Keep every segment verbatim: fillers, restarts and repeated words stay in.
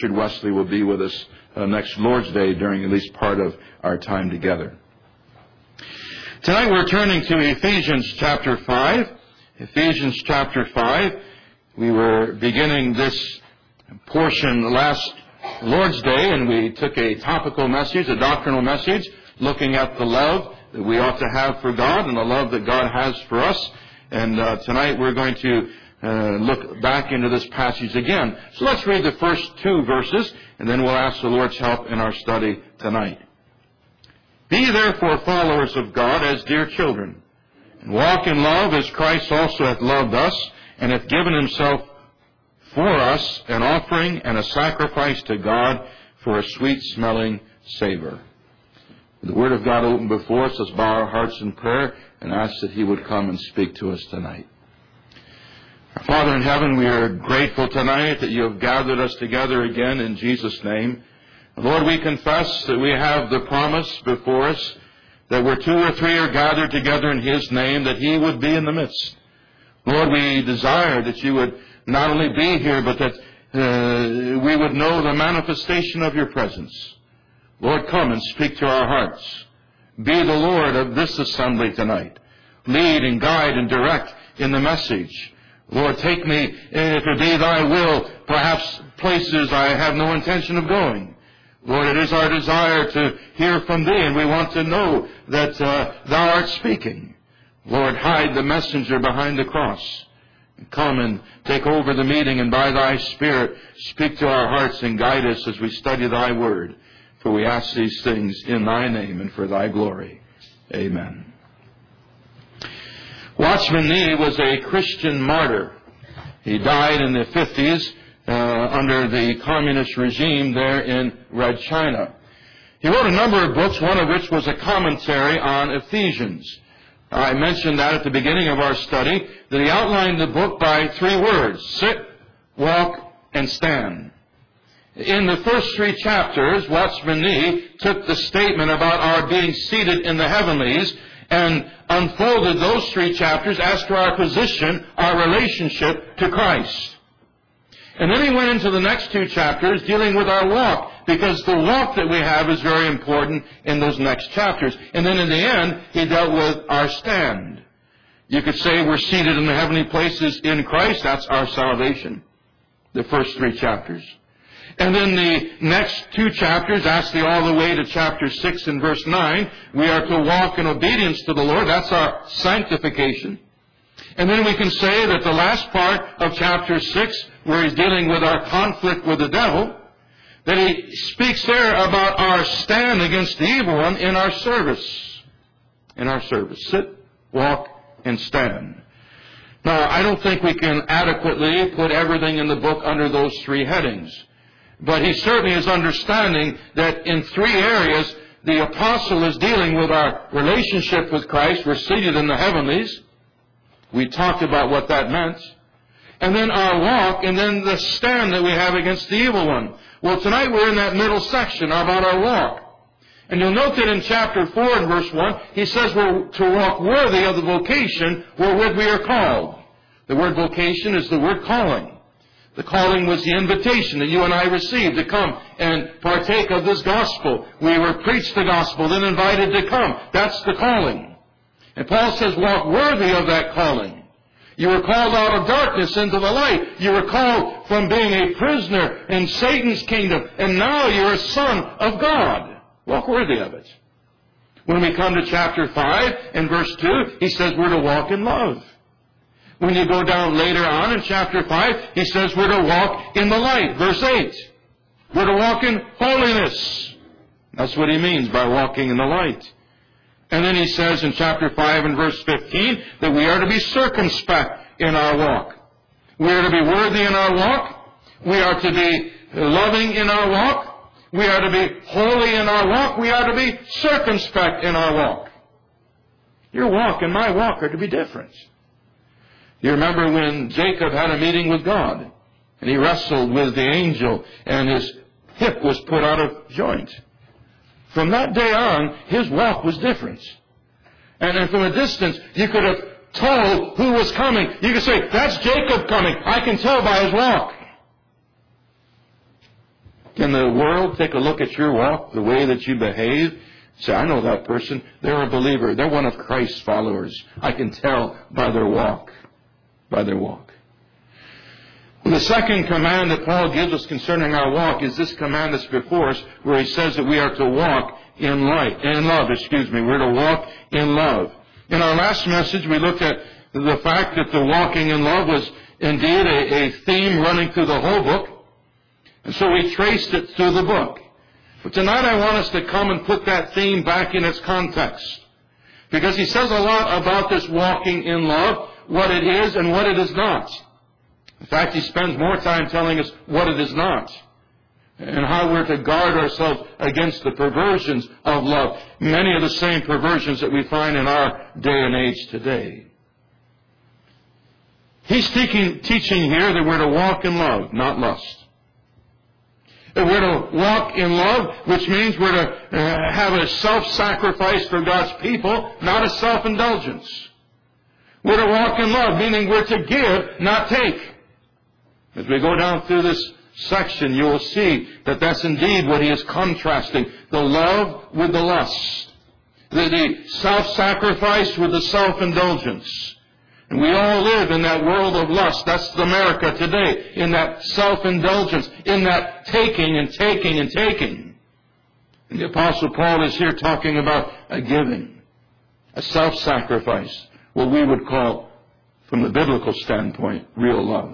Richard Wesley will be with us uh, next Lord's Day during at least part of our time together. Tonight we're turning to Ephesians chapter five. Ephesians chapter five. We were beginning this portion last Lord's Day, and we took a topical message, a doctrinal message, looking at the love that we ought to have for God and the love that God has for us. And uh, tonight we're going to uh, look back into this passage again. So let's read the first two verses, and then we'll ask the Lord's help in our study tonight. Be therefore followers of God as dear children, and walk in love as Christ also hath loved us, and hath given himself for us an offering and a sacrifice to God for a sweet-smelling savor. The Word of God open before us. Let's bow our hearts in prayer and ask that He would come and speak to us tonight. Our Father in heaven, we are grateful tonight that You have gathered us together again in Jesus' name. Lord, we confess that we have the promise before us that where two or three are gathered together in His name, that He would be in the midst. Lord, we desire that You would not only be here, but that uh, we would know the manifestation of Your presence. Lord, come and speak to our hearts. Be the Lord of this assembly tonight. Lead and guide and direct in the message. Lord, take me, if it be Thy will, perhaps places I have no intention of going. Lord, it is our desire to hear from Thee, and we want to know that uh, Thou art speaking. Lord, hide the messenger behind the cross. Come and take over the meeting, and by Thy Spirit speak to our hearts and guide us as we study Thy Word. For we ask these things in Thy name and for Thy glory. Amen. Watchman Nee was a Christian martyr. He died in the fifties uh, under the communist regime there in Red China. He wrote a number of books, one of which was a commentary on Ephesians. I mentioned that at the beginning of our study, that he outlined the book by three words: sit, walk, and stand. In the first three chapters, Watchman Nee took the statement about our being seated in the heavenlies and unfolded those three chapters as to our position, our relationship to Christ. And then he went into the next two chapters dealing with our walk, because the walk that we have is very important in those next chapters. And then in the end, he dealt with our stand. You could say we're seated in the heavenly places in Christ. That's our salvation. The first three chapters. And then the next two chapters, actually all the way to chapter six and verse nine, we are to walk in obedience to the Lord. That's our sanctification. And then we can say that the last part of chapter six, where he's dealing with our conflict with the devil, that he speaks there about our stand against the evil one in our service. In our service. Sit, walk, and stand. Now, I don't think we can adequately put everything in the book under those three headings. But he certainly is understanding that in three areas, the apostle is dealing with our relationship with Christ. We're seated in the heavenlies. We talked about what that meant. And then our walk, and then the stand that we have against the evil one. Well, tonight we're in that middle section about our walk. And you'll note that in chapter four and verse one, he says we're to walk worthy of the vocation wherewith we are called. The word vocation is the word calling. The calling was the invitation that you and I received to come and partake of this gospel. We were preached the gospel, then invited to come. That's the calling. And Paul says, walk worthy of that calling. You were called out of darkness into the light. You were called from being a prisoner in Satan's kingdom, and now you're a son of God. Walk worthy of it. When we come to chapter five and verse two, he says we're to walk in love. When you go down later on in chapter five, he says we're to walk in the light. Verse eight. We're to walk in holiness. That's what he means by walking in the light. And then he says in chapter five and verse fifteen that we are to be circumspect in our walk. We are to be worthy in our walk. We are to be loving in our walk. We are to be holy in our walk. We are to be circumspect in our walk. Your walk and my walk are to be different. You remember when Jacob had a meeting with God, and he wrestled with the angel, and his hip was put out of joint. From that day on, his walk was different. And then from a distance, you could have told who was coming. You could say, that's Jacob coming. I can tell by his walk. Can the world take a look at your walk, the way that you behave? Say, I know that person. They're a believer. They're one of Christ's followers. I can tell by their walk. By their walk. Well, the second command that Paul gives us concerning our walk is this command that's before us, where he says that we are to walk in light, in love, excuse me. We're to walk in love. In our last message, we looked at the fact that the walking in love was indeed a, a theme running through the whole book. And so we traced it through the book. But tonight I want us to come and put that theme back in its context. Because he says a lot about this walking in love, what it is and what it is not. In fact, he spends more time telling us what it is not. And how we're to guard ourselves against the perversions of love. Many of the same perversions that we find in our day and age today. He's teaching, teaching here that we're to walk in love, not lust. That we're to walk in love, which means we're to uh, have a self-sacrifice for God's people, not a self-indulgence. We're to walk in love, meaning we're to give, not take. As we go down through this section, you will see that that's indeed what he is contrasting. The love with the lust. The, the self-sacrifice with the self-indulgence. And we all live in that world of lust. That's America today. In that self-indulgence. In that taking and taking and taking. And the Apostle Paul is here talking about a giving. A self-sacrifice. What we would call, from the biblical standpoint, real love.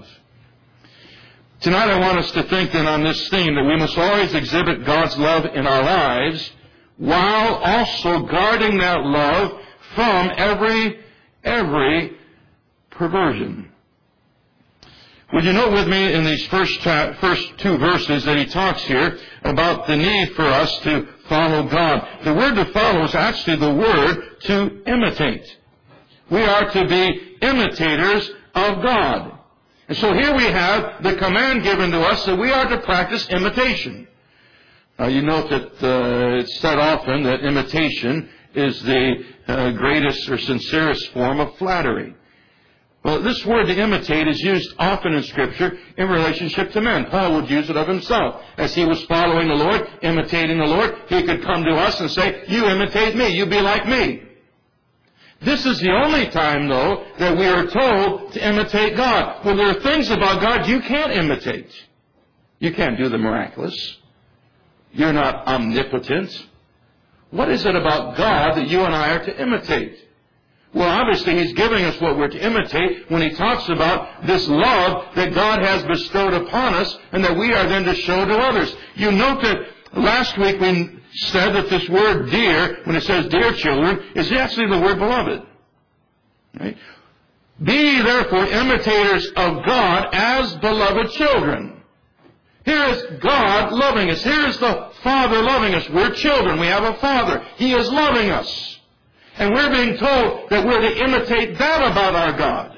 Tonight I want us to think then on this theme that we must always exhibit God's love in our lives while also guarding that love from every, every perversion. Would you note with me in these first, cha- first two verses that he talks here about the need for us to follow God. The word to follow is actually the word to imitate. We are to be imitators of God. And so here we have the command given to us that we are to practice imitation. Now you note that uh, it's said often that imitation is the uh, greatest or sincerest form of flattery. Well, this word to imitate is used often in Scripture in relationship to men. Paul would use it of himself. As he was following the Lord, imitating the Lord, he could come to us and say, you imitate me, you be like me. This is the only time, though, that we are told to imitate God. Well, there are things about God you can't imitate. You can't do the miraculous. You're not omnipotent. What is it about God that you and I are to imitate? Well, obviously, He's giving us what we're to imitate when He talks about this love that God has bestowed upon us and that we are then to show to others. You note that last week we said that this word dear, when it says dear children, is actually the word beloved. Right? Be therefore imitators of God as beloved children. Here is God loving us. Here is the Father loving us. We're children. We have a Father. He is loving us. And we're being told that we're to imitate that about our God.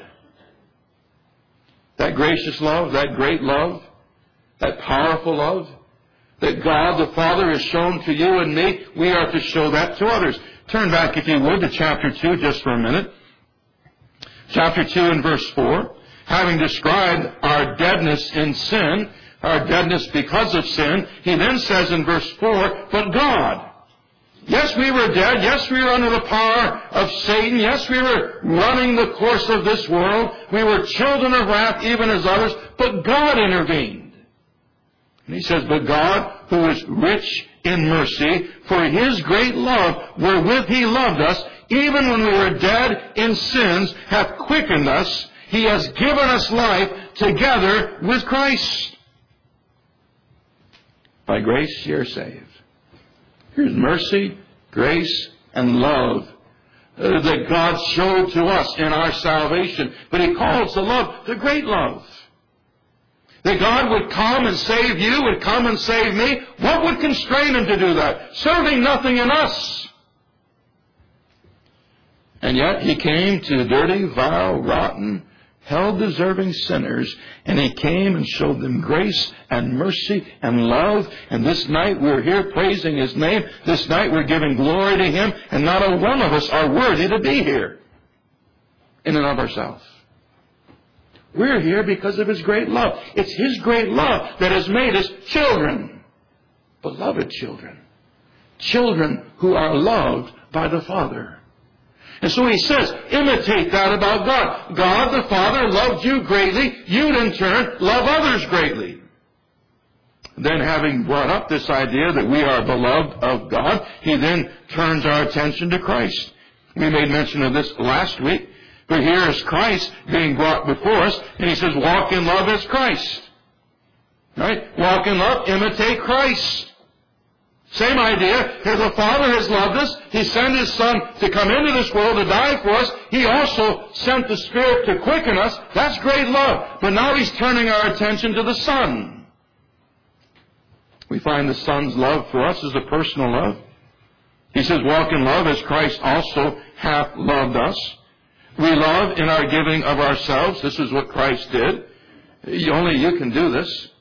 That gracious love, that great love, that powerful love that God the Father has shown to you and me, we are to show that to others. Turn back, if you would, to chapter two just for a minute. Chapter two and verse four. Having described our deadness in sin, our deadness because of sin, he then says in verse four, but God. Yes, we were dead. Yes, we were under the power of Satan. Yes, we were running the course of this world. We were children of wrath, even as others. But God intervened. And he says, but God, who is rich in mercy, for His great love, wherewith He loved us, even when we were dead in sins, hath quickened us. He has given us life together with Christ. By grace ye are saved. Here's mercy, grace, and love uh, that God showed to us in our salvation. But He calls the love the great love. That God would come and save you, would come and save me. What would constrain Him to do that? Serving nothing in us. And yet He came to dirty, vile, rotten, hell-deserving sinners, and He came and showed them grace and mercy and love. And this night we're here praising His name. This night we're giving glory to Him, and not a one of us are worthy to be here in and of ourselves. We're here because of His great love. It's His great love that has made us children. beloved children. Children who are loved by the Father. And so he says, imitate that about God. God the Father loved you greatly. You in turn love others greatly. Then having brought up this idea that we are beloved of God, he then turns our attention to Christ. We made mention of this last week. But here is Christ being brought before us, and he says, walk in love as Christ. Right? Walk in love, imitate Christ. Same idea. Here the Father has loved us. He sent His Son to come into this world to die for us. He also sent the Spirit to quicken us. That's great love. But now He's turning our attention to the Son. We find the Son's love for us is a personal love. He says, walk in love as Christ also hath loved us. We love in our giving of ourselves. This is what Christ did. Only you can do this.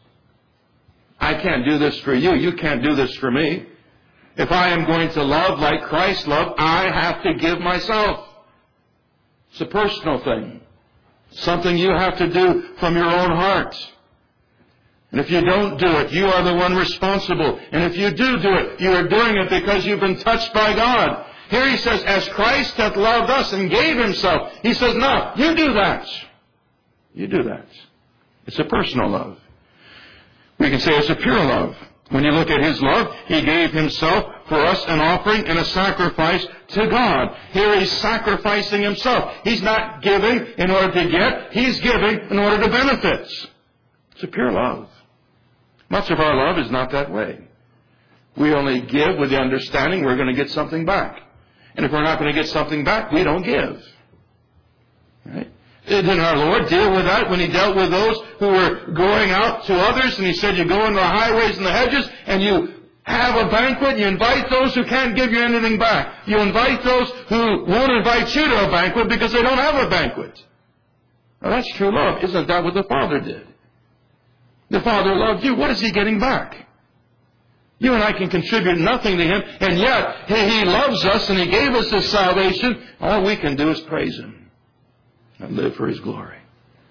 I can't do this for you. You can't do this for me. If I am going to love like Christ loved, I have to give myself. It's a personal thing. Something you have to do from your own heart. And if you don't do it, you are the one responsible. And if you do do it, you are doing it because you've been touched by God. Here he says, as Christ hath loved us and gave Himself. He says, no, you do that. You do that. It's a personal love. We can say it's a pure love. When you look at His love, He gave Himself for us an offering and a sacrifice to God. Here He's sacrificing Himself. He's not giving in order to get. He's giving in order to benefit. It's a pure love. Much of our love is not that way. We only give with the understanding we're going to get something back. And if we're not going to get something back, we don't give. Right? Didn't our Lord deal with that when He dealt with those who were going out to others? And He said, you go into the highways and the hedges and you have a banquet. You invite those who can't give you anything back. You invite those who won't invite you to a banquet because they don't have a banquet. Now that's true love. Isn't that what the Father did? The Father loved you. What is He getting back? You and I can contribute nothing to Him, and yet He loves us and He gave us His salvation. All we can do is praise Him and live for His glory.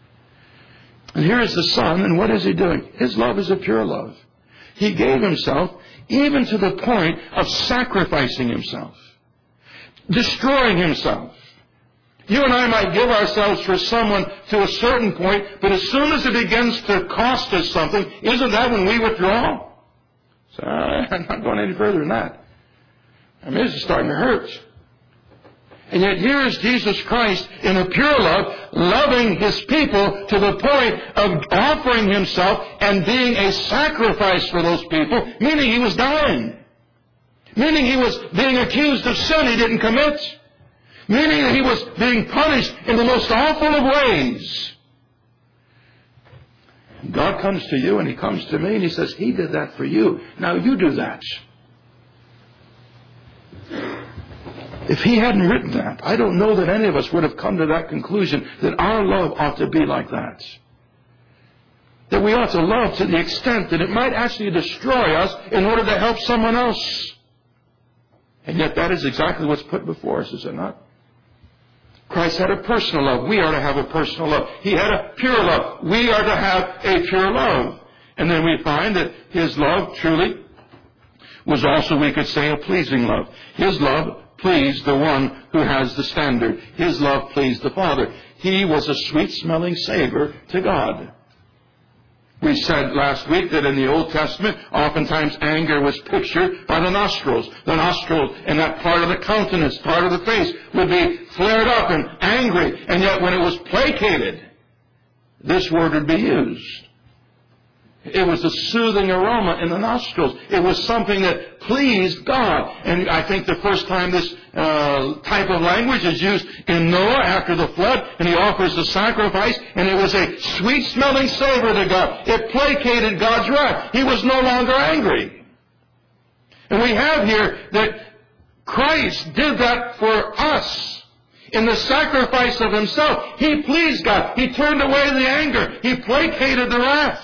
And here is the Son, and what is He doing? His love is a pure love. He gave Himself even to the point of sacrificing Himself, destroying Himself. You and I might give ourselves for someone to a certain point, but as soon as it begins to cost us something, isn't that when we withdraw? So I'm not going any further than that. I mean, this is starting to hurt. And yet here is Jesus Christ in a pure love, loving His people to the point of offering Himself and being a sacrifice for those people, meaning He was dying. Meaning He was being accused of sin He didn't commit. Meaning that He was being punished in the most awful of ways. God comes to you and He comes to me and He says, He did that for you. Now you do that. If He hadn't written that, I don't know that any of us would have come to that conclusion that our love ought to be like that. That we ought to love to the extent that it might actually destroy us in order to help someone else. And yet that is exactly what's put before us, is it not? Christ had a personal love. We are to have a personal love. He had a pure love. We are to have a pure love. And then we find that His love truly was also, we could say, a pleasing love. His love pleased the one who has the standard. His love pleased the Father. He was a sweet-smelling savor to God. We said last week that in the Old Testament, oftentimes anger was pictured by the nostrils. The nostrils and that part of the countenance, part of the face, would be flared up and angry. And yet when it was placated, this word would be used. It was a soothing aroma in the nostrils. It was something that pleased God. And I think the first time this uh, type of language is used in Noah after the flood, and he offers the sacrifice, and it was a sweet-smelling savor to God. It placated God's wrath. He was no longer angry. And we have here that Christ did that for us. In the sacrifice of Himself, He pleased God. He turned away the anger. He placated the wrath.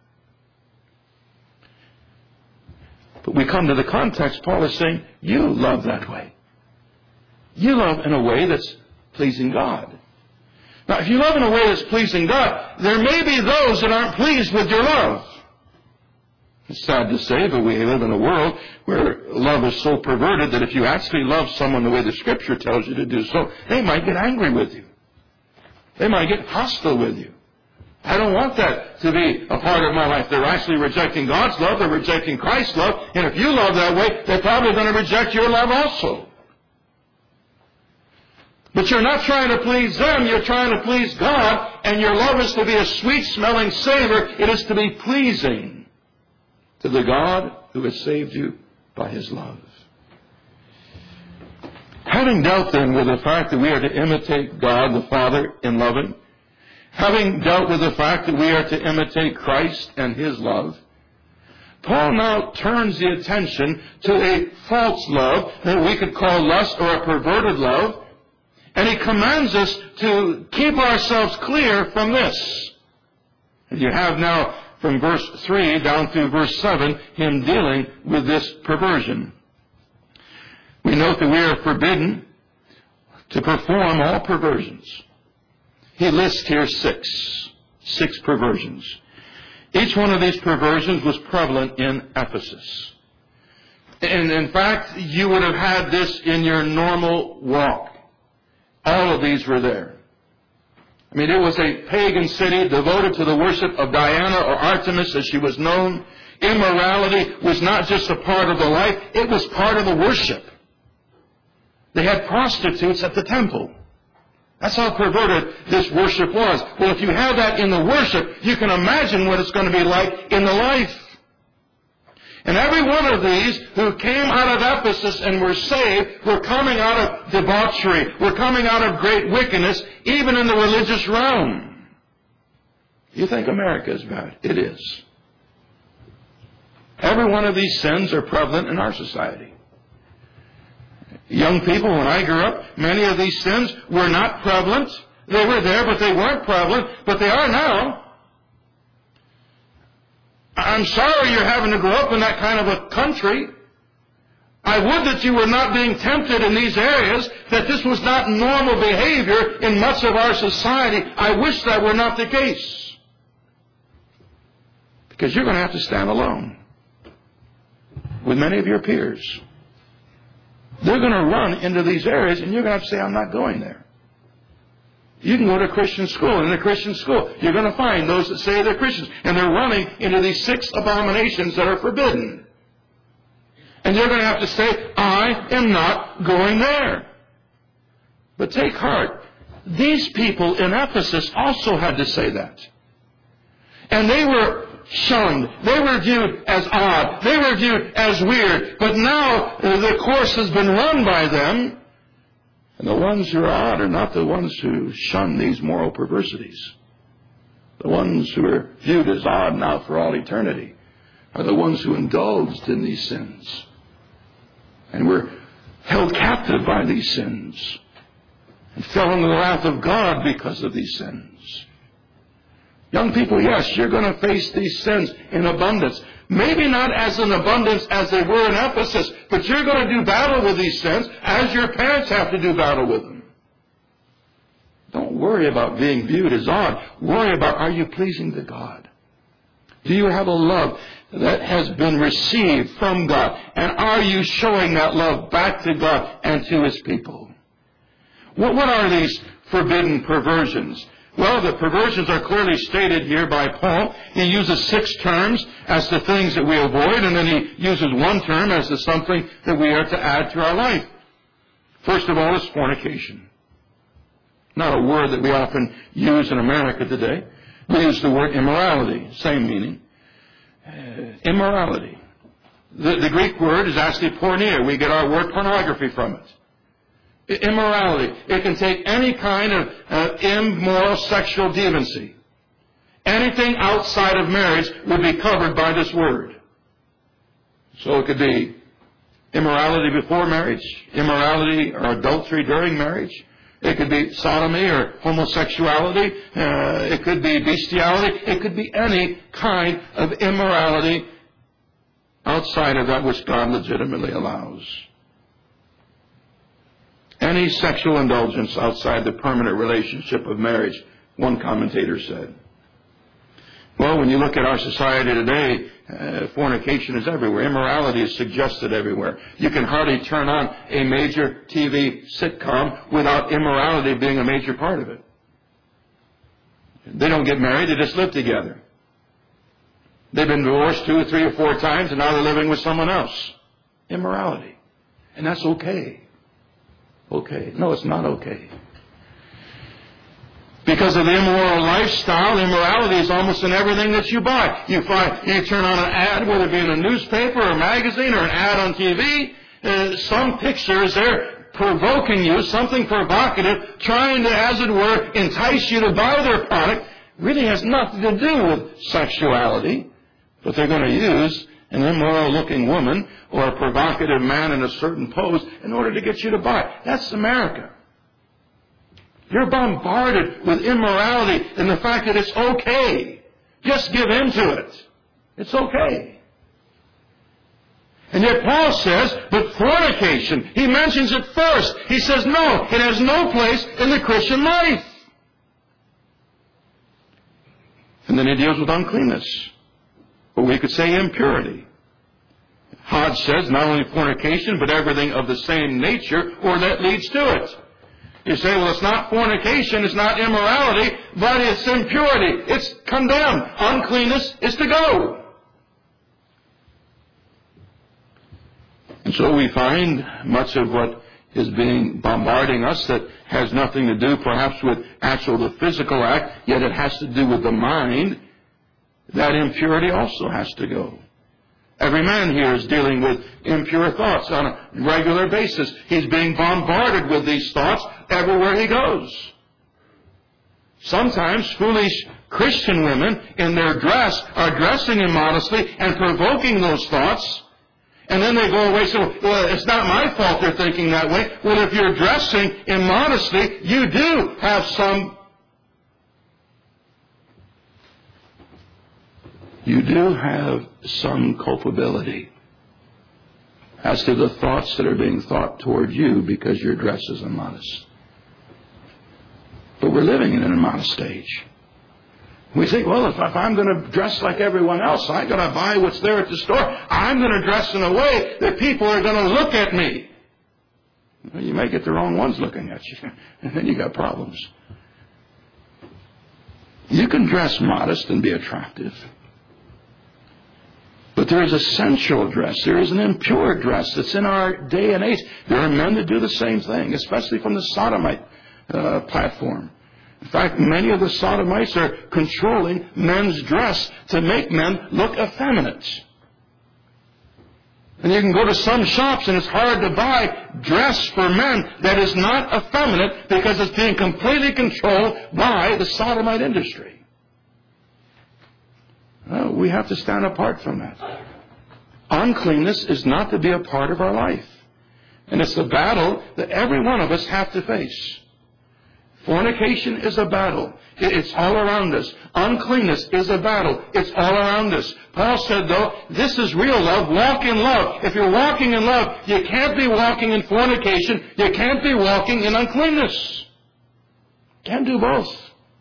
But we come to the context, Paul is saying, you love that way. You love in a way that's pleasing God. Now, if you love in a way that's pleasing God, there may be those that aren't pleased with your love. It's sad to say, but we live in a world where love is so perverted that if you actually love someone the way the Scripture tells you to do so, they might get angry with you. They might get hostile with you. I don't want that to be a part of my life. They're actually rejecting God's love. They're rejecting Christ's love. And if you love that way, they're probably going to reject your love also. But you're not trying to please them. You're trying to please God. And your love is to be a sweet-smelling savor. It is to be pleasing to the God who has saved you by His love. Having dealt then with the fact that we are to imitate God the Father in loving, having dealt with the fact that we are to imitate Christ and His love, Paul now turns the attention to a false love that we could call lust or a perverted love, and he commands us to keep ourselves clear from this. And you have now from verse three down through verse seven him dealing with this perversion. We note that we are forbidden to perform all perversions. He lists here six, six perversions. Each one of these perversions was prevalent in Ephesus. And in fact, you would have had this in your normal walk. All of these were there. I mean, it was a pagan city devoted to the worship of Diana or Artemis as she was known. Immorality was not just a part of the life, it was part of the worship. They had prostitutes at the temple. That's how perverted this worship was. Well, if you have that in the worship, you can imagine what it's going to be like in the life. And every one of these who came out of Ephesus and were saved were coming out of debauchery, were coming out of great wickedness, even in the religious realm. You think America is bad? It is. Every one of these sins are prevalent in our society. Young people, when I grew up, many of these sins were not prevalent. They were there, but they weren't prevalent, but they are now. I'm sorry you're having to grow up in that kind of a country. I would that you were not being tempted in these areas, that this was not normal behavior in much of our society. I wish that were not the case. Because you're going to have to stand alone with many of your peers. They're going to run into these areas, and you're going to have to say, I'm not going there. You can go to a Christian school. In a Christian school, you're going to find those that say they're Christians, and they're running into these six abominations that are forbidden. And you're going to have to say, I am not going there. But take heart. These people in Ephesus also had to say that. And they were shunned. They were viewed as odd. They were viewed as weird. But now the course has been run by them. And the ones who are odd are not the ones who shun these moral perversities. The ones who are viewed as odd now for all eternity are the ones who indulged in these sins and were held captive by these sins and fell into the wrath of God because of these sins. Young people, yes, you're going to face these sins in abundance. Maybe not as in abundance as they were in Ephesus, but you're going to do battle with these sins as your parents have to do battle with them. Don't worry about being viewed as odd. Worry about, are you pleasing to God? Do you have a love that has been received from God? And are you showing that love back to God and to His people? What, what are these forbidden perversions? Well, the perversions are clearly stated here by Paul. He uses six terms as the things that we avoid, and then he uses one term as the something that we are to add to our life. First of all is fornication. Not a word that we often use in America today. We use the word immorality, same meaning. Uh, immorality. The, the Greek word is actually porneia. We get our word pornography from it. Immorality. It can take any kind of uh, immoral sexual deviancy. Anything outside of marriage would be covered by this word. So it could be immorality before marriage, immorality or adultery during marriage. It could be sodomy or homosexuality. Uh, it could be bestiality. It could be any kind of immorality outside of that which God legitimately allows. Any sexual indulgence outside the permanent relationship of marriage, one commentator said. Well, when you look at our society today, uh, fornication is everywhere. Immorality is suggested everywhere. You can hardly turn on a major T V sitcom without immorality being a major part of it. They don't get married, they just live together. They've been divorced two or three or four times, and now they're living with someone else. Immorality. And that's okay. Okay. No, it's not okay. Because of the immoral lifestyle, immorality is almost in everything that you buy. You find, you turn on an ad, whether it be in a newspaper or a magazine or an ad on T V, uh, some picture is there provoking you, something provocative, trying to, as it were, entice you to buy their product. Really has nothing to do with sexuality, but they're going to use an immoral-looking woman or a provocative man in a certain pose in order to get you to buy. That's America. You're bombarded with immorality and the fact that it's okay. Just give in to it. It's okay. And yet Paul says, but fornication, he mentions it first. He says, no, it has no place in the Christian life. And then he deals with uncleanness. Or we could say impurity. Hodge says not only fornication, but everything of the same nature or that leads to it. You say, well, it's not fornication, it's not immorality, but it's impurity. It's condemned. Uncleanness is to go. And so we find much of what is being bombarding us that has nothing to do perhaps with actual the physical act, yet it has to do with the mind. That impurity also has to go. Every man here is dealing with impure thoughts on a regular basis. He's being bombarded with these thoughts everywhere he goes. Sometimes foolish Christian women in their dress are dressing immodestly and provoking those thoughts. And then they go away and say, well, it's not my fault they're thinking that way. Well, if you're dressing immodestly, you do have some You do have some culpability as to the thoughts that are being thought toward you because your dress is immodest. But we're living in an immodest age. We think, well, if, if I'm going to dress like everyone else, I'm going to buy what's there at the store. I'm going to dress in a way that people are going to look at me. Well, you may get the wrong ones looking at you, and then you got problems. You can dress modest and be attractive. But there is a sensual dress. There is an impure dress that's in our day and age. There are men that do the same thing, especially from the sodomite uh, platform. In fact, many of the sodomites are controlling men's dress to make men look effeminate. And you can go to some shops and it's hard to buy dress for men that is not effeminate because it's being completely controlled by the sodomite industry. Well, we have to stand apart from that. Uncleanness is not to be a part of our life. And it's a battle that every one of us have to face. Fornication is a battle. It's all around us. Uncleanness is a battle. It's all around us. Paul said, though, this is real love. Walk in love. If you're walking in love, you can't be walking in fornication. You can't be walking in uncleanness. Can't do both.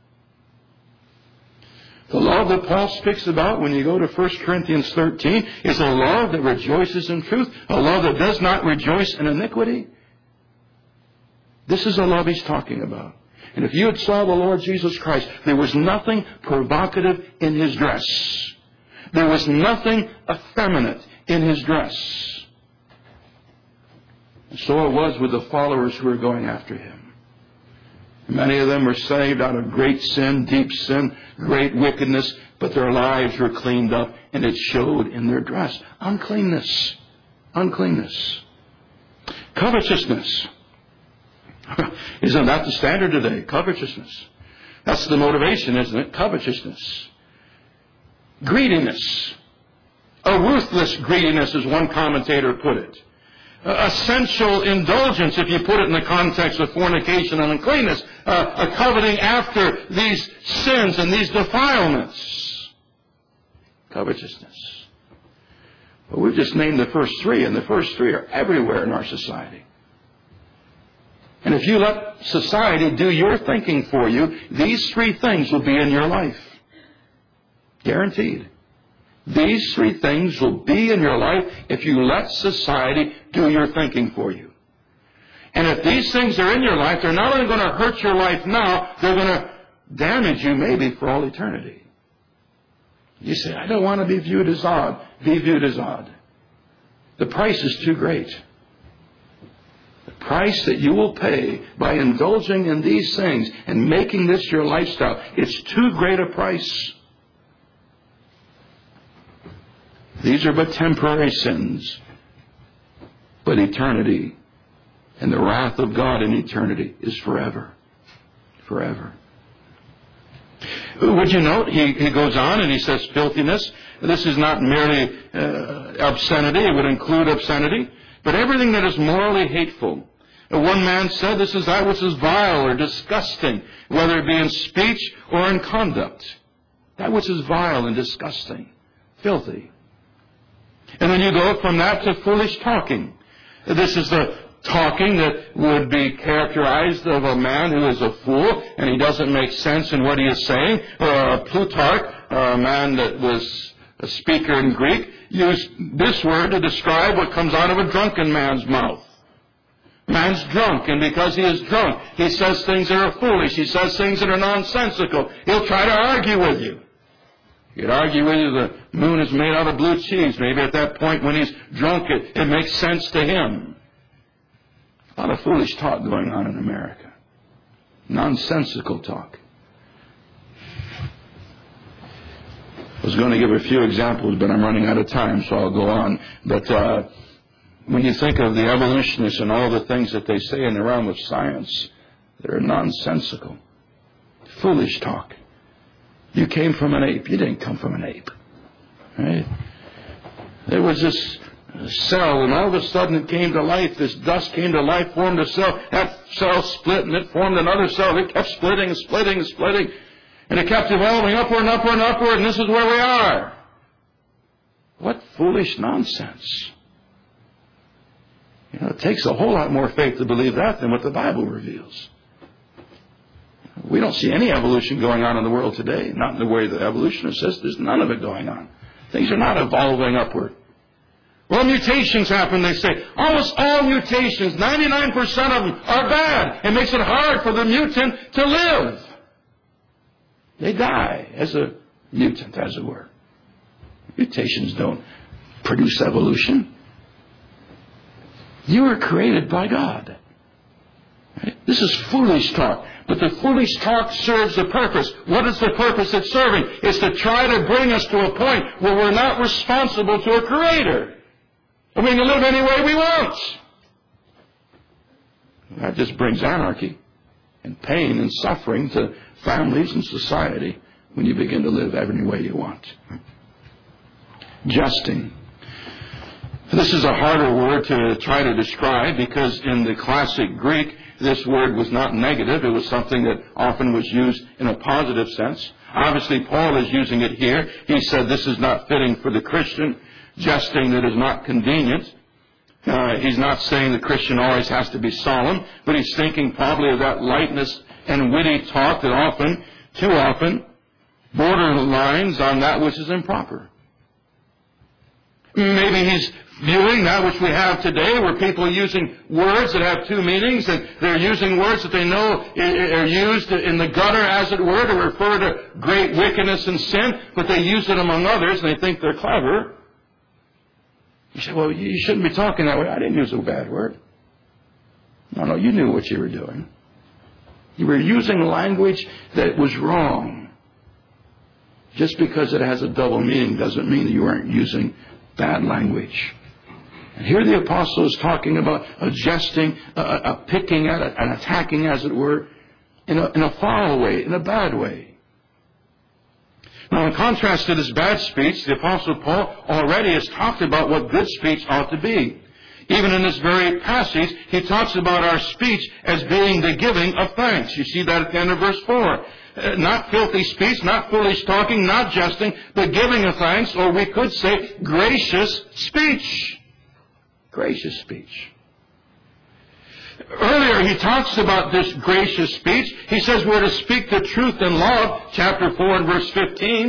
The love that Paul speaks about when you go to First Corinthians thirteen is a love that rejoices in truth, a love that does not rejoice in iniquity. This is a love he's talking about. And if you had saw the Lord Jesus Christ, there was nothing provocative in his dress. There was nothing effeminate in his dress. And so it was with the followers who were going after him. Many of them were saved out of great sin, deep sin, great wickedness, but their lives were cleaned up, and it showed in their dress. Uncleanness. Uncleanness. Covetousness. Isn't that the standard today? Covetousness. That's the motivation, isn't it? Covetousness. Greediness. A ruthless greediness, as one commentator put it. A sensual indulgence, if you put it in the context of fornication and uncleanness. Uh, a coveting after these sins and these defilements. Covetousness. But we've just named the first three, and the first three are everywhere in our society. And if you let society do your thinking for you, these three things will be in your life. Guaranteed. These three things will be in your life if you let society do your thinking for you. And if these things are in your life, they're not only going to hurt your life now, they're going to damage you maybe for all eternity. You say, I don't want to be viewed as odd. Be viewed as odd. The price is too great. The price that you will pay by indulging in these things and making this your lifestyle, it's too great a price. These are but temporary sins. But eternity and the wrath of God in eternity is forever. Forever. Would you note, he, he goes on and he says filthiness. This is not merely uh, obscenity. It would include obscenity. But everything that is morally hateful. Uh, one man said this is that which is vile or disgusting, whether it be in speech or in conduct. That which is vile and disgusting. Filthy. And then you go from that to foolish talking. This is the talking that would be characterized of a man who is a fool and he doesn't make sense in what he is saying. Or Plutarch, a man that was a speaker in Greek, used this word to describe what comes out of a drunken man's mouth. Man's drunk, and because he is drunk, he says things that are foolish. He says things that are nonsensical. He'll try to argue with you. He'd argue with you the moon is made out of blue cheese. Maybe at that point when he's drunk, it, it makes sense to him. A lot of foolish talk going on in America. Nonsensical talk. I was going to give a few examples, but I'm running out of time, so I'll go on. But uh, when you think of the evolutionists and all the things that they say in the realm of science, they're nonsensical. Foolish talk. You came from an ape. You didn't come from an ape. Right? There was this cell, and all of a sudden it came to life. This dust came to life, formed a cell. That cell split, and it formed another cell. It kept splitting and splitting and splitting. And it kept evolving upward and upward and upward, and this is where we are. What foolish nonsense. You know, it takes a whole lot more faith to believe that than what the Bible reveals. We don't see any evolution going on in the world today. Not in the way the evolutionist says. There's none of it going on. Things are not evolving upward. Well, mutations happen, they say. Almost all mutations, ninety-nine percent of them, are bad. It makes it hard for the mutant to live. They die as a mutant, as it were. Mutations don't produce evolution. You were created by God. Right? This is foolish talk. But the foolish talk serves the purpose. What is the purpose it's serving? It's to try to bring us to a point where we're not responsible to a creator. And we can live any way we want. That just brings anarchy and pain and suffering to families and society when you begin to live every way you want. Jesting. This is a harder word to try to describe because in the classic Greek, this word was not negative. It was something that often was used in a positive sense. Obviously, Paul is using it here. He said this is not fitting for the Christian. Jesting that is not convenient. Uh, he's not saying the Christian always has to be solemn, but he's thinking probably of that lightness and witty talk that often, too often, borderlines on that which is improper. Maybe he's viewing that which we have today where people are using words that have two meanings, and they're using words that they know are used in the gutter, as it were, to refer to great wickedness and sin, but they use it among others and they think they're clever. You say, well, you shouldn't be talking that way. I didn't use a bad word. No, no, you knew what you were doing. You were using language that was wrong. Just because it has a double meaning doesn't mean that you aren't using bad language. And here the apostle is talking about a jesting, a, a picking at it, an attacking, as it were, in a, in a foul way, in a bad way. Now, in contrast to this bad speech, the Apostle Paul already has talked about what good speech ought to be. Even in this very passage, he talks about our speech as being the giving of thanks. You see that at the end of verse four. Uh, not filthy speech, not foolish talking, not jesting, but giving of thanks, or we could say gracious speech. Gracious speech. Earlier, he talks about this gracious speech. He says we're to speak the truth in love, chapter four and verse fifteen.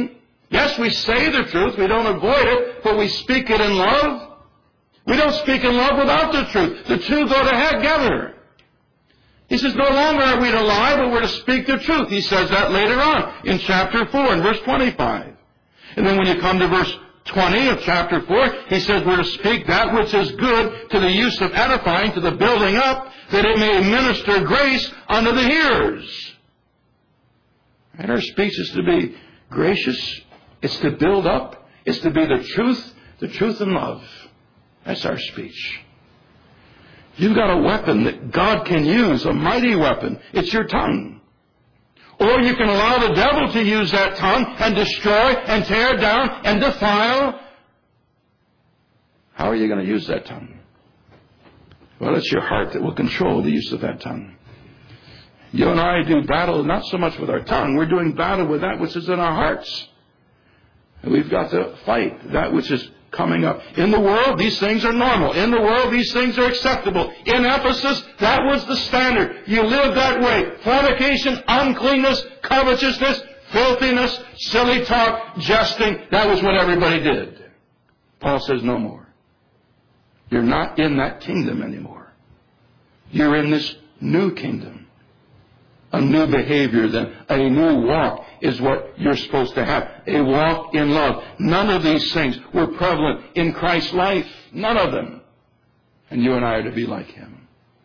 Yes, we say the truth. We don't avoid it, but we speak it in love. We don't speak in love without the truth. The two go together. He says, no longer are we to lie, but we're to speak the truth. He says that later on in chapter four, in verse twenty-five. And then when you come to verse twenty of chapter four, he says we're to speak that which is good to the use of edifying, to the building up, that it may minister grace unto the hearers. And our speech is to be gracious. It's to build up. It's to be the truth, the truth and love. That's our speech. You've got a weapon that God can use, a mighty weapon. It's your tongue. Or you can allow the devil to use that tongue and destroy and tear down and defile. How are you going to use that tongue? Well, it's your heart that will control the use of that tongue. You and I do battle not so much with our tongue. We're doing battle with that which is in our hearts. And we've got to fight that which is coming up. In the world, these things are normal. In the world, these things are acceptable. In Ephesus, that was the standard. You live that way. Fornication, uncleanness, covetousness, filthiness, silly talk, jesting. That was what everybody did. Paul says no more. You're not in that kingdom anymore. You're in this new kingdom. A new behavior, then. A new walk is what you're supposed to have. A walk in love. None of these things were prevalent in Christ's life. None of them. And you and I are to be like Him.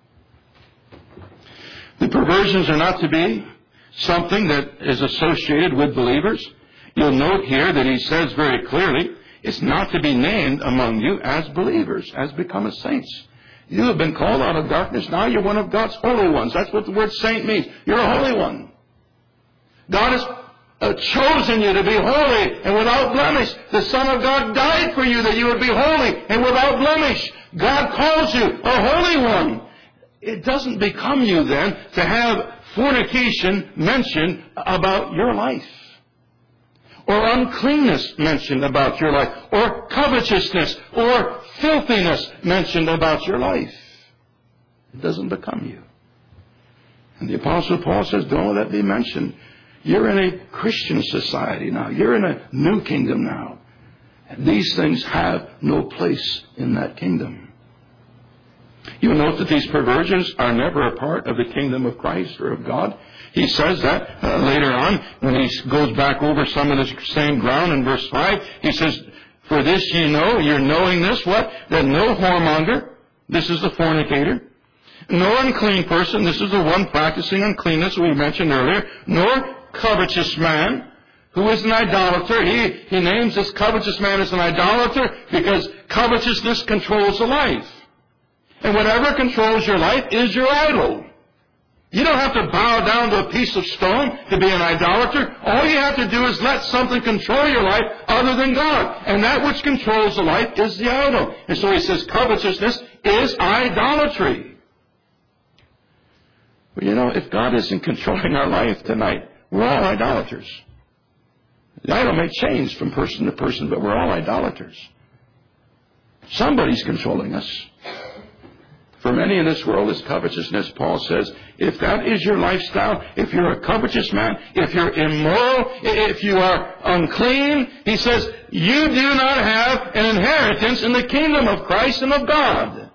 The perversions are not to be something that is associated with believers. You'll note here that he says very clearly, it's not to be named among you as believers, as become as saints. You have been called out of darkness. Now you're one of God's holy ones. That's what the word saint means. You're a holy one. God has uh, chosen you to be holy and without blemish. The Son of God died for you that you would be holy and without blemish. God calls you a holy one. It doesn't become you then to have fornication mentioned about your life, or uncleanness mentioned about your life, or covetousness, or filthiness mentioned about your life. It doesn't become you. And the Apostle Paul says, don't let that be mentioned. You're in a Christian society now. You're in a new kingdom now. And these things have no place in that kingdom. You note that these perversions are never a part of the kingdom of Christ or of God. He says that uh, later on when he goes back over some of the same ground in verse five. He says, for this ye know, you're knowing this, what? That no whoremonger, this is the fornicator, nor unclean person, this is the one practicing uncleanness we mentioned earlier, nor covetous man, who is an idolater. He, he names this covetous man as an idolater because covetousness controls the life. And whatever controls your life is your idol. You don't have to bow down to a piece of stone to be an idolater. All you have to do is let something control your life other than God. And that which controls the life is the idol. And so he says covetousness is idolatry. Well, you know, if God isn't controlling our life tonight, we're all idolaters. The idol may change from person to person, but we're all idolaters. Somebody's controlling us. For many in this world is covetousness, Paul says. If that is your lifestyle, if you're a covetous man, if you're immoral, if you are unclean, he says, you do not have an inheritance in the kingdom of Christ and of God.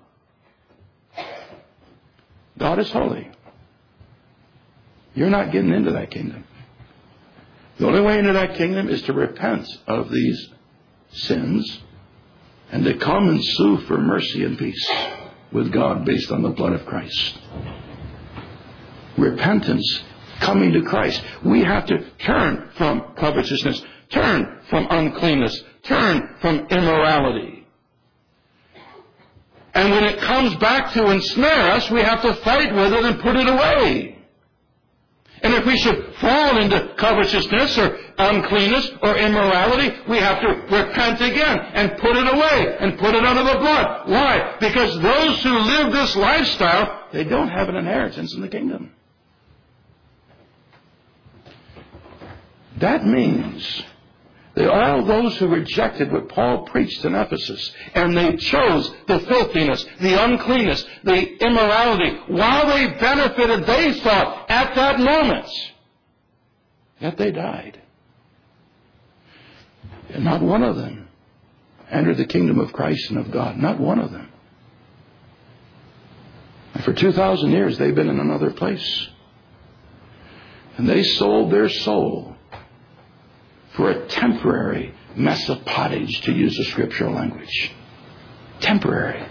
God is holy. You're not getting into that kingdom. The only way into that kingdom is to repent of these sins and to come and sue for mercy and peace with God based on the blood of Christ. Repentance, coming to Christ. We have to turn from covetousness, turn from uncleanness, turn from immorality. And when it comes back to ensnare us, we have to fight with it and put it away. And if we should fall into covetousness or uncleanness or immorality, we have to repent again and put it away and put it under the blood. Why? Because those who live this lifestyle, they don't have an inheritance in the kingdom. That means that all those who rejected what Paul preached in Ephesus, and they chose the filthiness, the uncleanness, the immorality, while they benefited, they thought, at that moment, yet they died. And not one of them entered the kingdom of Christ and of God. Not one of them. And for two thousand years, they've been in another place. And they sold their soul for a temporary mess of pottage, to use the scriptural language. Temporary.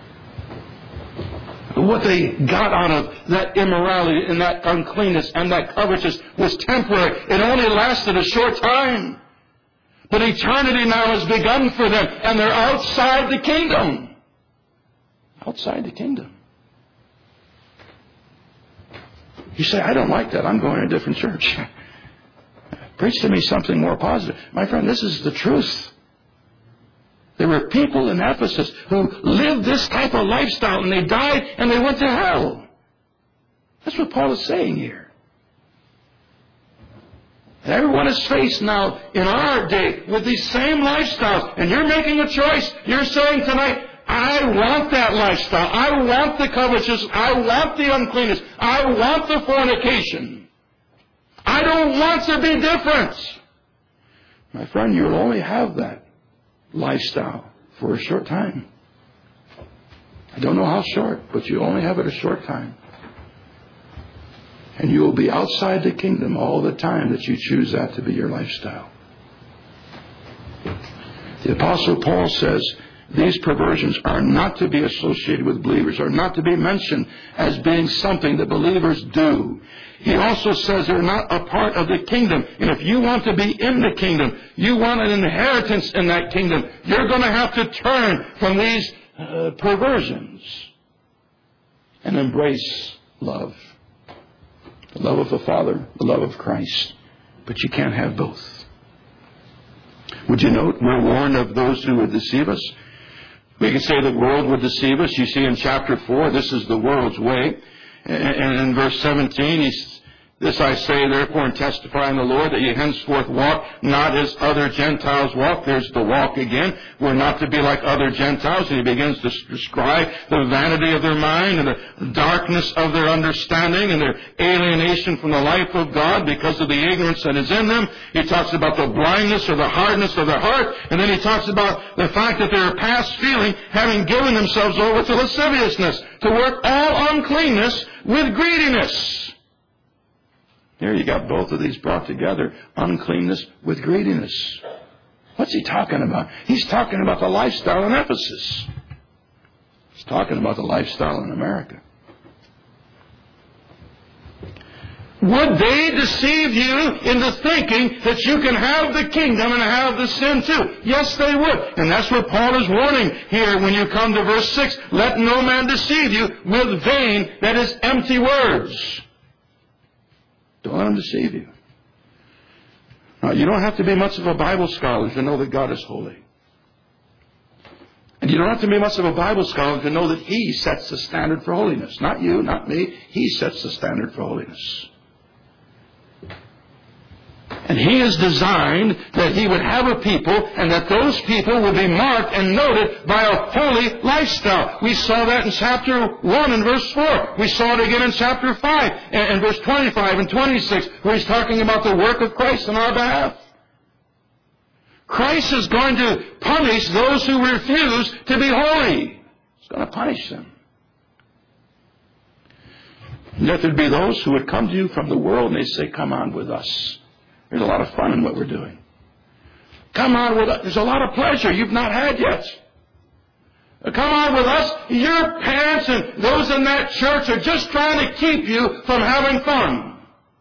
What they got out of that immorality and that uncleanness and that covetousness was temporary. It only lasted a short time. But eternity now has begun for them, and they're outside the kingdom. Outside the kingdom. You say, I don't like that. I'm going to a different church. Preach to me something more positive. My friend, this is the truth. There were people in Ephesus who lived this type of lifestyle, and they died and they went to hell. That's what Paul is saying here. And everyone is faced now in our day with these same lifestyles. And you're making a choice. You're saying tonight, I want that lifestyle. I want the covetousness. I want the uncleanness. I want the fornication. I don't want to be different. My friend, you'll only have that lifestyle for a short time. I don't know how short, but you only have it a short time. And you will be outside the kingdom all the time that you choose that to be your lifestyle. The Apostle Paul says these perversions are not to be associated with believers, are not to be mentioned as being something that believers do. He also says they're not a part of the kingdom. And if you want to be in the kingdom, you want an inheritance in that kingdom, you're going to have to turn from these uh, perversions and embrace love. The love of the Father, the love of Christ. But you can't have both. Would you note we're warned of those who would deceive us? We can say the world would deceive us. You see in chapter four, this is the world's way. And in verse seventeen, he's, this I say, therefore, and testify in the Lord, that ye henceforth walk not as other Gentiles walk. There's the walk again. We're not to be like other Gentiles. And he begins to describe the vanity of their mind and the darkness of their understanding and their alienation from the life of God because of the ignorance that is in them. He talks about the blindness or the hardness of their heart. And then he talks about the fact that they're past feeling, having given themselves over to lasciviousness, to work all uncleanness with greediness. Here you got both of these brought together. Uncleanness with greediness. What's he talking about? He's talking about the lifestyle in Ephesus. He's talking about the lifestyle in America. Would they deceive you into thinking that you can have the kingdom and have the sin too? Yes, they would. And that's what Paul is warning here when you come to verse six. Let no man deceive you with vain, that is, empty words. Don't let them deceive you. Now, you don't have to be much of a Bible scholar to know that God is holy. And you don't have to be much of a Bible scholar to know that He sets the standard for holiness. Not you, not me. He sets the standard for holiness. And He has designed that He would have a people, and that those people would be marked and noted by a holy lifestyle. We saw that in chapter one and verse four. We saw it again in chapter five and verse twenty-five and twenty-six, where He's talking about the work of Christ on our behalf. Christ is going to punish those who refuse to be holy. He's going to punish them. And yet there'd be those who would come to you from the world and they say, come on with us. There's a lot of fun in what we're doing. Come on with us. There's a lot of pleasure you've not had yet. Come on with us. Your parents and those in that church are just trying to keep you from having fun.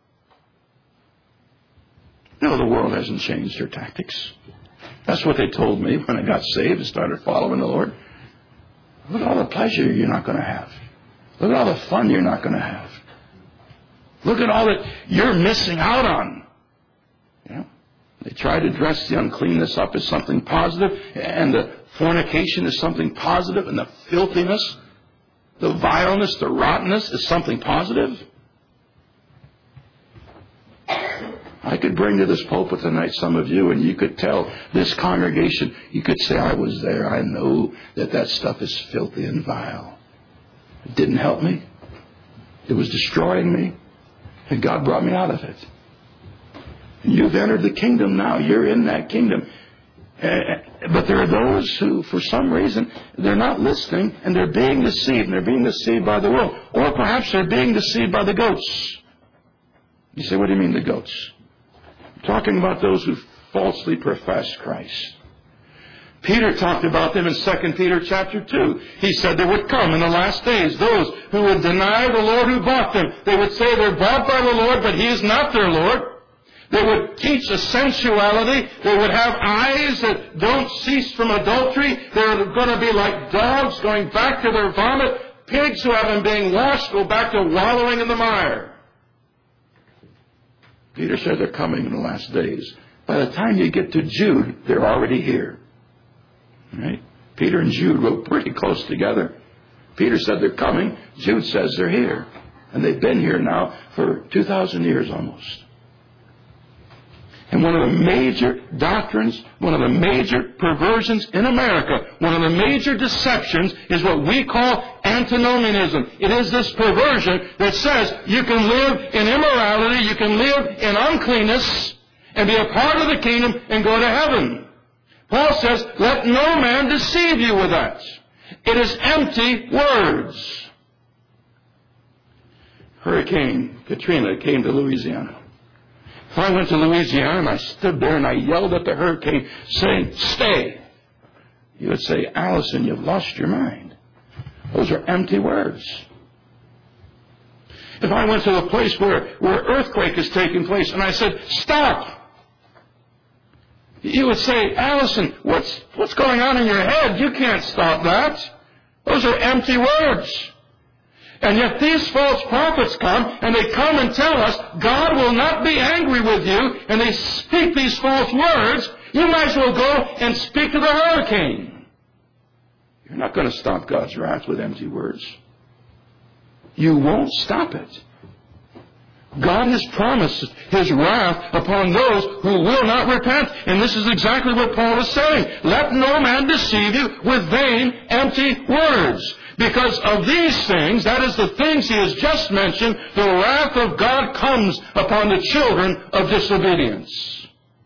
No, the world hasn't changed their tactics. That's what they told me when I got saved and started following the Lord. Look at all the pleasure you're not going to have. Look at all the fun you're not going to have. Look at all that you're missing out on. You know, they try to dress the uncleanness up as something positive, and the fornication is something positive, and the filthiness, the vileness, the rottenness is something positive. I could bring to this pulpit tonight some of you, and you could tell this congregation, you could say, I was there, I know that that stuff is filthy and vile. It didn't help me. It was destroying me, and God brought me out of it. And you've entered the kingdom now. You're in that kingdom. Uh, but there are those who, for some reason, they're not listening, and they're being deceived, and they're being deceived by the world. Or perhaps they're being deceived by the goats. You say, what do you mean, the goats? I'm talking about those who falsely profess Christ. Peter talked about them in Second Peter chapter two. He said there would come in the last days those who would deny the Lord who bought them. They would say they're bought by the Lord, but He is not their Lord. They would teach a sensuality. They would have eyes that don't cease from adultery. They're going to be like dogs going back to their vomit. Pigs who haven't been washed go back to wallowing in the mire. Peter said they're coming in the last days. By the time you get to Jude, they're already here. Right? Peter and Jude wrote pretty close together. Peter said they're coming. Jude says they're here. And they've been here now for two thousand years almost. And one of the major doctrines, one of the major perversions in America, one of the major deceptions is what we call antinomianism. It is this perversion that says you can live in immorality, you can live in uncleanness, and be a part of the kingdom and go to heaven. Paul says, let no man deceive you with that. It is empty words. Hurricane Katrina came to Louisiana. If I went to Louisiana and I stood there and I yelled at the hurricane saying, stay, you would say, Allison, you've lost your mind. Those are empty words. If I went to a place where, where earthquake is taking place and I said, stop, you would say, Allison, what's, what's going on in your head? You can't stop that. Those are empty words. And yet these false prophets come, and they come and tell us, God will not be angry with you, and they speak these false words. You might as well go and speak to the hurricane. You're not going to stop God's wrath with empty words. You won't stop it. God has promised His wrath upon those who will not repent. And this is exactly what Paul is saying. Let no man deceive you with vain, empty words. Because of these things, that is the things he has just mentioned, the wrath of God comes upon the children of disobedience.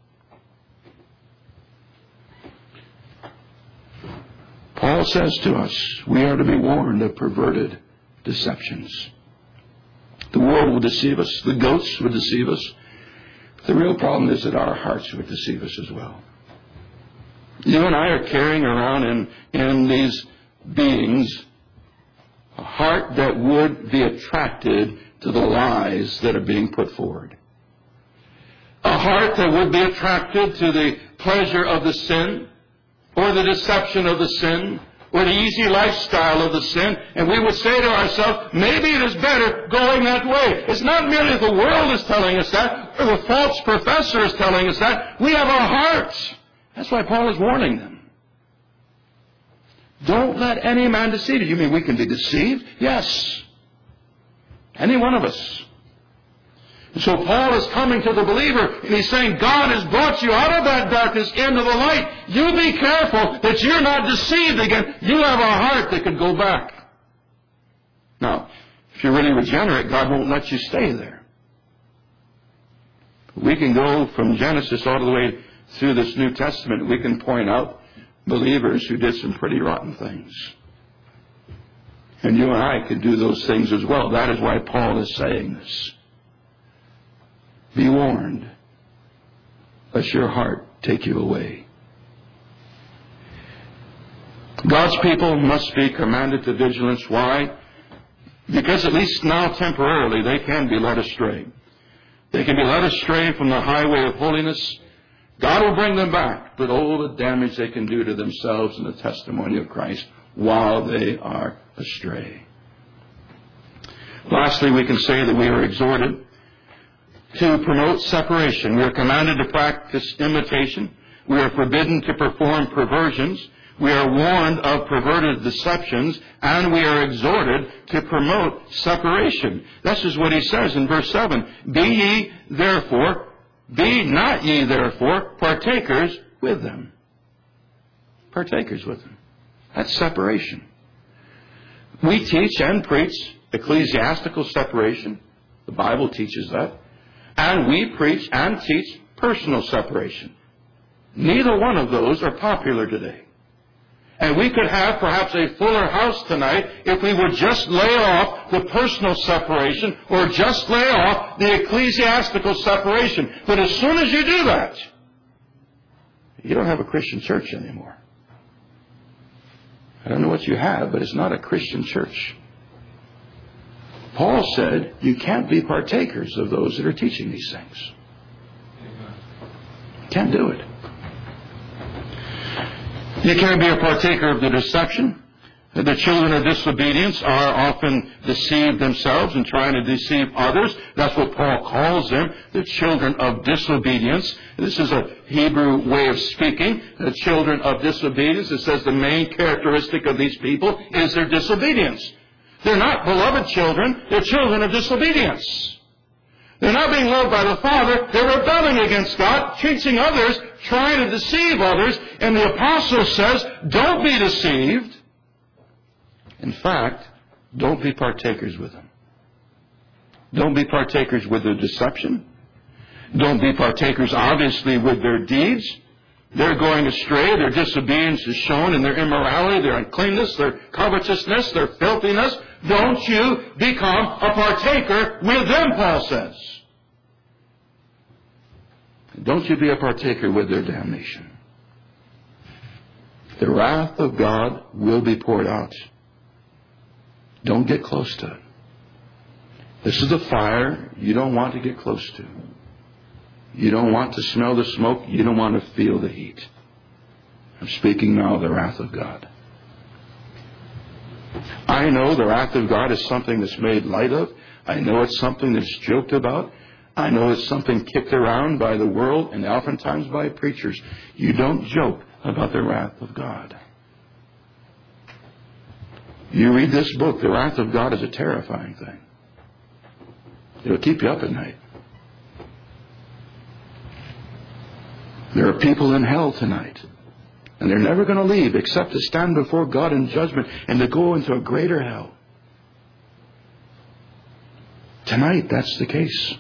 Paul says to us, we are to be warned of perverted deceptions. The world will deceive us. The goats will deceive us. But the real problem is that our hearts would deceive us as well. You and I are carrying around in, in these beings a heart that would be attracted to the lies that are being put forward. A heart that would be attracted to the pleasure of the sin, or the deception of the sin, or the easy lifestyle of the sin, and we would say to ourselves, maybe it is better going that way. It's not merely the world is telling us that, or the false professor is telling us that. We have our hearts. That's why Paul is warning them. Don't let any man deceive you. You mean we can be deceived? Yes. Any one of us. And so Paul is coming to the believer and he's saying, God has brought you out of that darkness into the light. You be careful that you're not deceived again. You have a heart that could go back. Now, if you're really regenerate, God won't let you stay there. We can go from Genesis all the way through this New Testament. We can point out believers who did some pretty rotten things. And you and I could do those things as well. That is why Paul is saying this. Be warned, lest your heart take you away. God's people must be commanded to vigilance. Why? Because at least now temporarily they can be led astray. They can be led astray from the highway of holiness. God will bring them back, but oh, the damage they can do to themselves and the testimony of Christ while they are astray. Lastly, we can say that we are exhorted to promote separation. We are commanded to practice imitation. We are forbidden to perform perversions. We are warned of perverted deceptions, and we are exhorted to promote separation. This is what he says in verse seven. Be ye therefore Be not ye therefore partakers with them. Partakers with them. That's separation. We teach and preach ecclesiastical separation. The Bible teaches that. And we preach and teach personal separation. Neither one of those are popular today. And we could have perhaps a fuller house tonight if we would just lay off the personal separation or just lay off the ecclesiastical separation. But as soon as you do that, you don't have a Christian church anymore. I don't know what you have, but it's not a Christian church. Paul said you can't be partakers of those that are teaching these things. Can't do it. You can't be a partaker of the deception. The children of disobedience are often deceived themselves and trying to deceive others. That's what Paul calls them, the children of disobedience. This is a Hebrew way of speaking. The children of disobedience. It says the main characteristic of these people is their disobedience. They're not beloved children. They're children of disobedience. They're not being loved by the Father. They're rebelling against God, teaching others, trying to deceive others. And the apostle says, don't be deceived. In fact, don't be partakers with them. Don't be partakers with their deception. Don't be partakers, obviously, with their deeds. They're going astray. Their disobedience is shown in their immorality, their uncleanness, their covetousness, their filthiness. Don't you become a partaker with them, Paul says. Don't you be a partaker with their damnation. The wrath of God will be poured out. Don't get close to it. This is a fire you don't want to get close to. You don't want to smell the smoke. You don't want to feel the heat. I'm speaking now of the wrath of God. I know the wrath of God is something that's made light of. I know it's something that's joked about. I know it's something kicked around by the world and oftentimes by preachers. You don't joke about the wrath of God. You read this book, the wrath of God is a terrifying thing. It'll keep you up at night. There are people in hell tonight, and they're never going to leave except to stand before God in judgment and to go into a greater hell. Tonight, that's the case.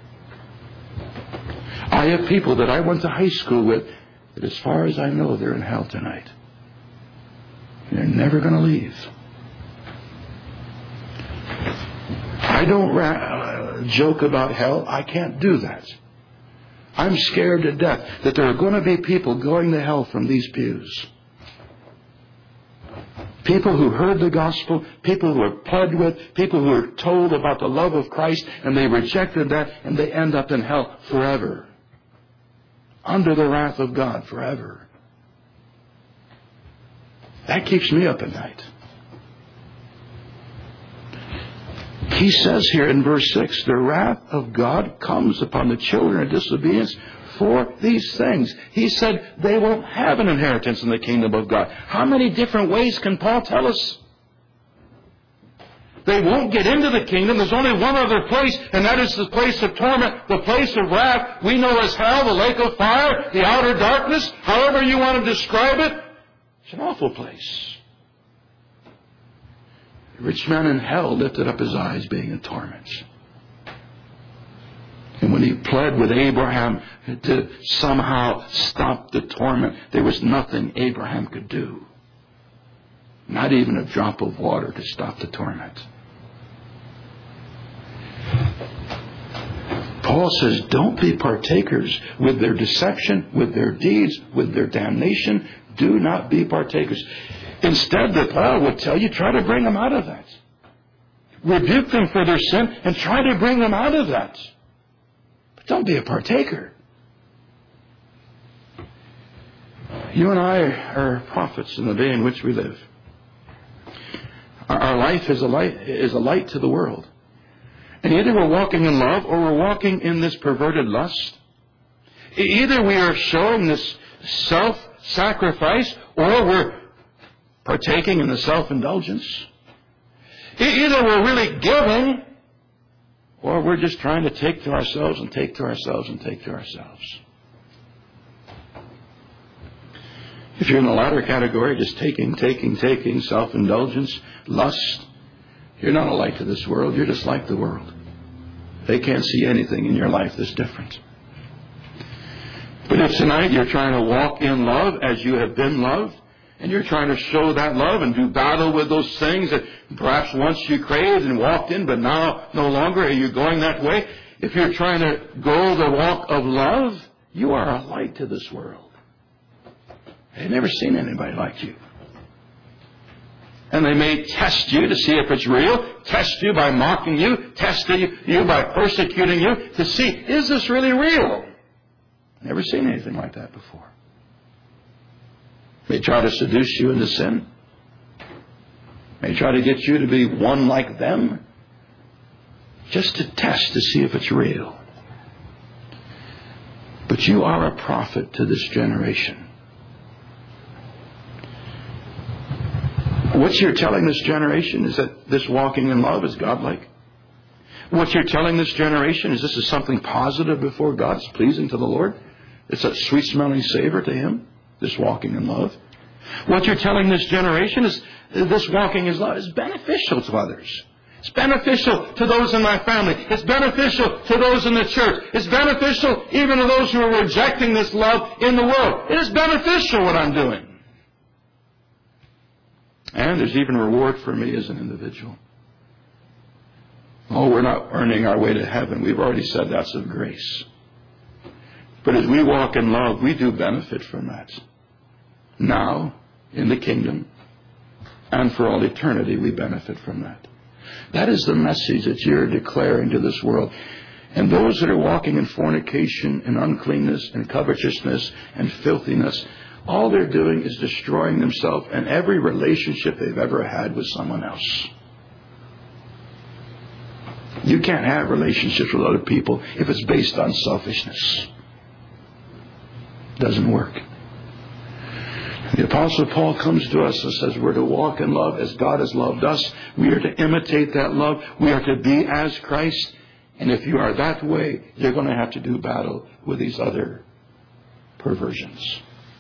I have people that I went to high school with that as far as I know, they're in hell tonight. They're never going to leave. I don't ra- joke about hell. I can't do that. I'm scared to death that there are going to be people going to hell from these pews. People who heard the gospel, people who were pled with, people who were told about the love of Christ, and they rejected that, and they end up in hell forever. Under the wrath of God forever. That keeps me up at night. He says here in verse six, the wrath of God comes upon the children of disobedience for these things. He said they won't have an inheritance in the kingdom of God. How many different ways can Paul tell us? They won't get into the kingdom. There's only one other place, and that is the place of torment, the place of wrath. We know as hell, the lake of fire, the outer darkness, however you want to describe it. It's an awful place. The rich man in hell lifted up his eyes, being in torment. And when he pled with Abraham to somehow stop the torment, there was nothing Abraham could do. Not even a drop of water to stop the torment. Paul says, don't be partakers with their deception, with their deeds, with their damnation. Do not be partakers. Instead, the Paul would tell you, try to bring them out of that. Rebuke them for their sin and try to bring them out of that. But don't be a partaker. You and I are prophets in the day in which we live. Our life is a light, is a light to the world. And either we're walking in love or we're walking in this perverted lust. Either we are showing this self-sacrifice or we're partaking in the self-indulgence. Either we're really giving or we're just trying to take to ourselves and take to ourselves and take to ourselves. If you're in the latter category, just taking, taking, taking, self-indulgence, lust, you're not a light to this world. You're just like the world. They can't see anything in your life that's different. But if tonight you're trying to walk in love as you have been loved, and you're trying to show that love and do battle with those things that perhaps once you craved and walked in, but now no longer are you going that way, if you're trying to go the walk of love, you are a light to this world. They've never seen anybody like you. And they may test you to see if it's real, test you by mocking you, test you by persecuting you to see, is this really real? Never seen anything like that before. They try to seduce you into sin. They try to get you to be one like them, just to test to see if it's real. But you are a prophet to this generation. What you're telling this generation is that this walking in love is godlike. What you're telling this generation is this is something positive before God. It's pleasing to the Lord. It's a sweet-smelling savor to Him, this walking in love. What you're telling this generation is this walking in love is beneficial to others. It's beneficial to those in my family. It's beneficial to those in the church. It's beneficial even to those who are rejecting this love in the world. It is beneficial what I'm doing. And there's even reward for me as an individual. Oh, we're not earning our way to heaven. We've already said that's of grace. But as we walk in love, we do benefit from that. Now, in the kingdom, and for all eternity, we benefit from that. That is the message that you're declaring to this world. And those that are walking in fornication and uncleanness and covetousness and filthiness, all they're doing is destroying themselves and every relationship they've ever had with someone else. You can't have relationships with other people if it's based on selfishness. It doesn't work. The Apostle Paul comes to us and says we're to walk in love as God has loved us. We are to imitate that love. We are to be as Christ. And if you are that way, you're going to have to do battle with these other perversions.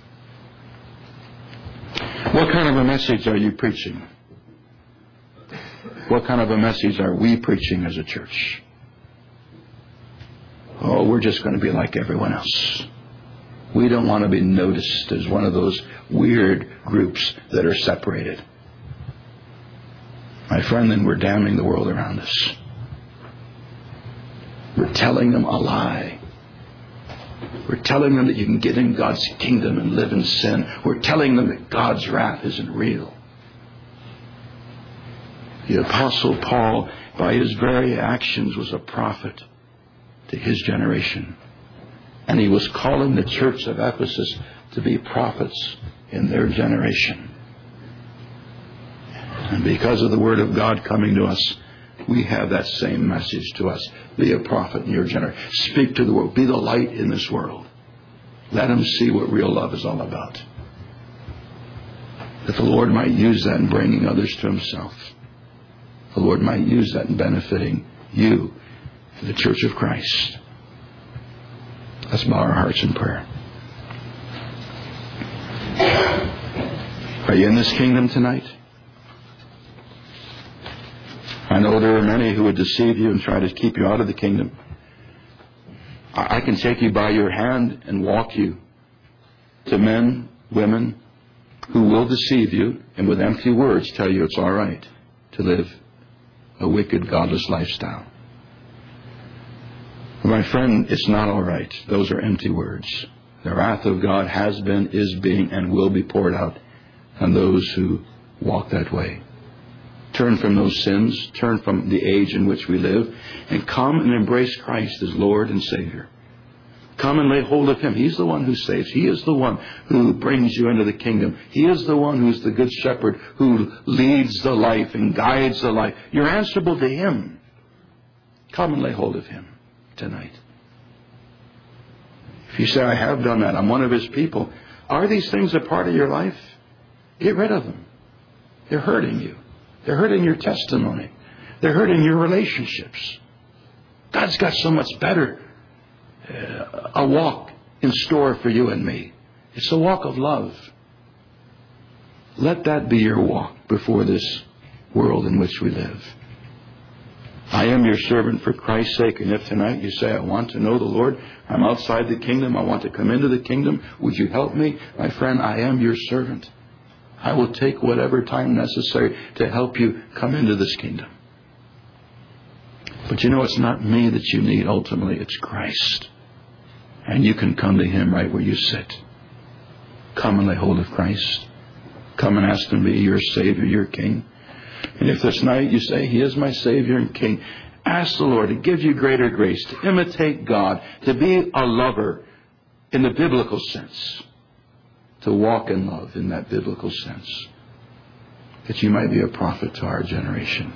What kind of a message are you preaching? What kind of a message are we preaching as a church? Oh, we're just going to be like everyone else. We don't want to be noticed as one of those weird groups that are separated. My friend, then we're damning the world around us. We're telling them a lie. We're telling them that you can get in God's kingdom and live in sin. We're telling them that God's wrath isn't real. The Apostle Paul, by his very actions, was a prophet to his generation. And he was calling the church of Ephesus to be prophets in their generation. And because of the Word of God coming to us, we have that same message to us. Be a prophet in your generation. Speak to the world. Be the light in this world. Let them see what real love is all about. That the Lord might use that in bringing others to Himself. The Lord might use that in benefiting you, the Church of Christ. Let's bow our hearts in prayer. Are you in this kingdom tonight? I know there are many who would deceive you and try to keep you out of the kingdom. I can take you by your hand and walk you to men, women who will deceive you and with empty words tell you it's all right to live a wicked, godless lifestyle. My friend, it's not all right. Those are empty words. The wrath of God has been, is being, and will be poured out on those who walk that way. Turn from those sins, turn from the age in which we live, and come and embrace Christ as Lord and Savior. Come and lay hold of Him. He's the one who saves. He is the one who brings you into the kingdom. He is the one who's the good shepherd who leads the life and guides the life. You're answerable to Him. Come and lay hold of Him tonight. If you say, I have done that, I'm one of His people, are these things a part of your life? Get rid of them. They're hurting you. They're hurting your testimony. They're hurting your relationships. God's got so much better uh, a walk in store for you and me. It's a walk of love. Let that be your walk before this world in which we live. I am your servant for Christ's sake. And if tonight you say, I want to know the Lord, I'm outside the kingdom, I want to come into the kingdom, would you help me? My friend, I am your servant. I will take whatever time necessary to help you come into this kingdom. But you know, it's not me that you need ultimately, it's Christ. And you can come to Him right where you sit. Come and lay hold of Christ. Come and ask Him to be your Savior, your King. And if this night you say, He is my Savior and King, ask the Lord to give you greater grace, to imitate God, to be a lover in the biblical sense, to walk in love in that biblical sense, that you might be a prophet to our generation.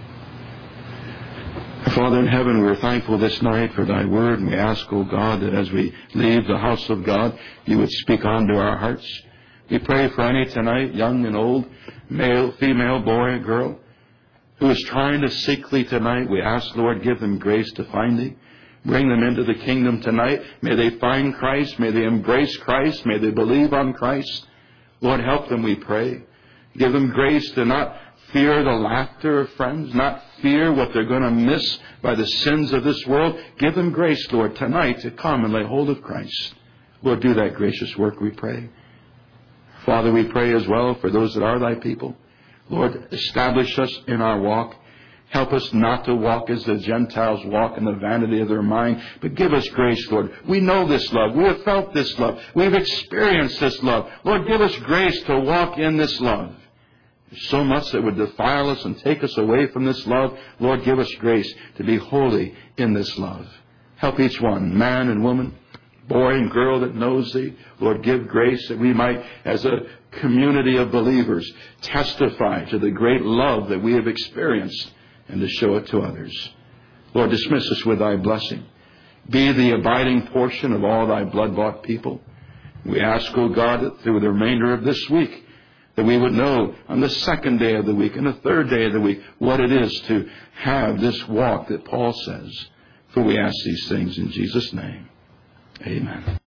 Father in heaven, we're thankful this night for Thy word, and we ask, O God, that as we leave the house of God, You would speak onto our hearts. We pray for any tonight, young and old, male, female, boy, girl, who is trying to seek Thee tonight. We ask, Lord, give them grace to find Thee. Bring them into the kingdom tonight. May they find Christ. May they embrace Christ. May they believe on Christ. Lord, help them, we pray. Give them grace to not fear the laughter of friends, not fear what they're going to miss by the sins of this world. Give them grace, Lord, tonight to come and lay hold of Christ. Lord, do that gracious work, we pray. Father, we pray as well for those that are Thy people. Lord, establish us in our walk. Help us not to walk as the Gentiles walk in the vanity of their mind, but give us grace, Lord. We know this love. We have felt this love. We've experienced this love. Lord, give us grace to walk in this love. There's so much that would defile us and take us away from this love. Lord, give us grace to be holy in this love. Help each one, man and woman, boy and girl that knows Thee. Lord, give grace that we might, as a community of believers, testify to the great love that we have experienced and to show it to others. Lord, dismiss us with Thy blessing. Be the abiding portion of all Thy blood-bought people. We ask, O God, that through the remainder of this week, that we would know on the second day of the week and the third day of the week what it is to have this walk that Paul says. For we ask these things in Jesus' name. Amen.